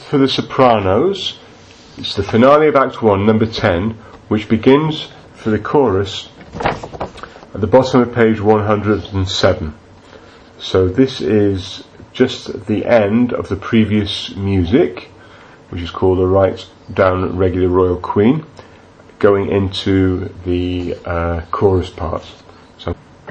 for the sopranos. It's the finale of Act 1, number 10, which begins for the chorus at the bottom of page 107. So this is just the end of the previous music, which is called a right down regular Royal Queen, going into the chorus part. So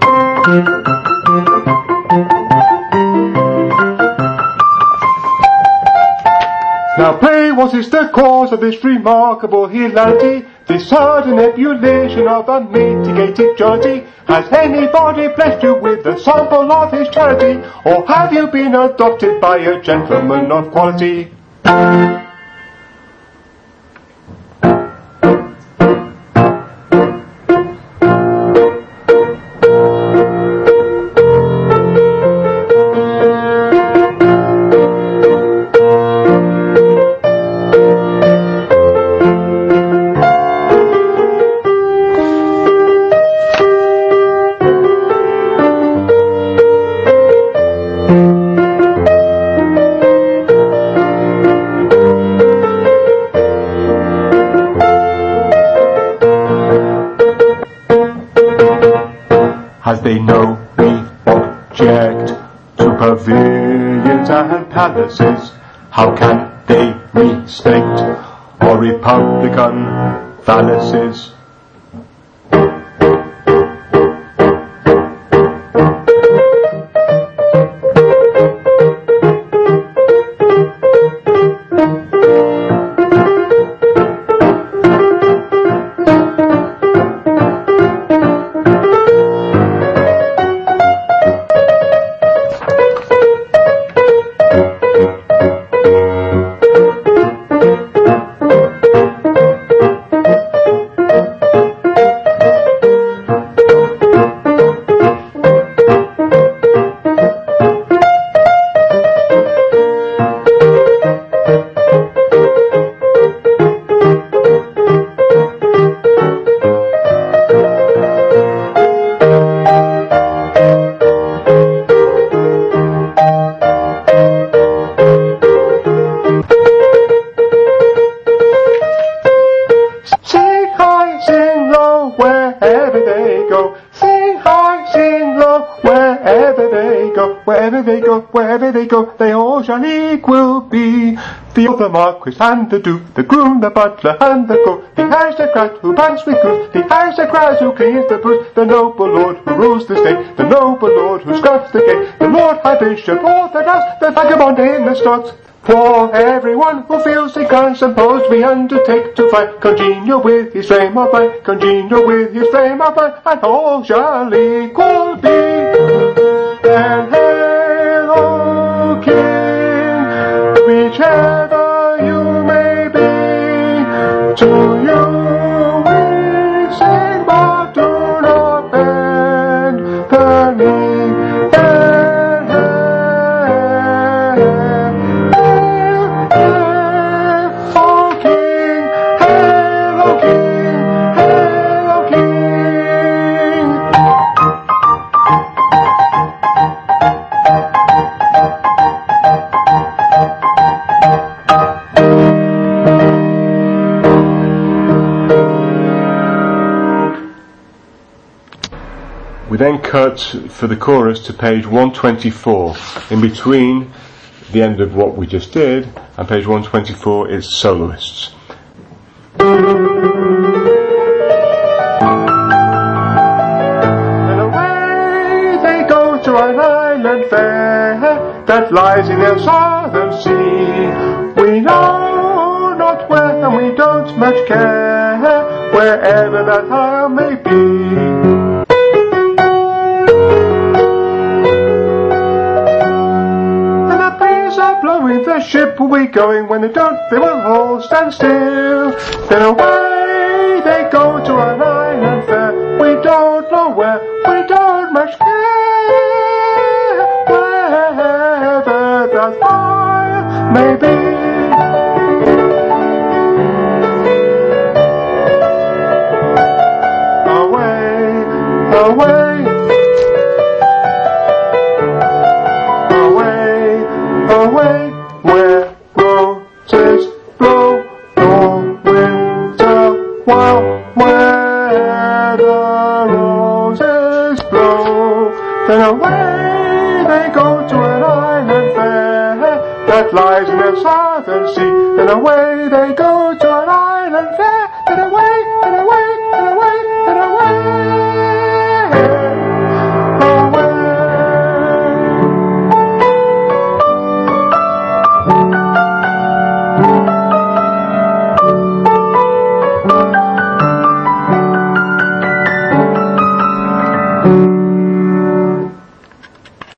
now pray, what is the cause of this remarkable hilarity, this sudden ebullition of unmitigated jollity? Has anybody blessed you with a sample of his charity, or have you been adopted by a gentleman of quality? As they know we object to pavilions and palaces, how can they respect our republican fallacies? Wherever they go, they all shall equal be. The marquis and the duke, the groom, the butler and the cook, the aristocrat who pants with goose, the aristocrat who cleans the boots, the noble lord who rules the state, the noble lord who scrubs the gate, the lord high bishop, all the dust, the vagabond in the stocks. For everyone who feels the composed, we undertake to find congenial with his frame of mind, congenial with his frame of mind, and all shall equal be. And hail, O King, whichever you may be, to you we sing, but do not bend the knee. We then cut for the chorus to page 124. In between the end of what we just did and page 124 is soloists. And away they go to an island fair that lies in the southern sea. We know not where and we don't much care, wherever that isle may be. The ship will be going, when they don't, they will all stand still. Then away they go to an island fair. We don't know where, we don't much care, wherever that isle may be. Away, away, away, away. Where roses while where the roses blow. Then away they go to an island fair that lies in the southern sea. Then away they go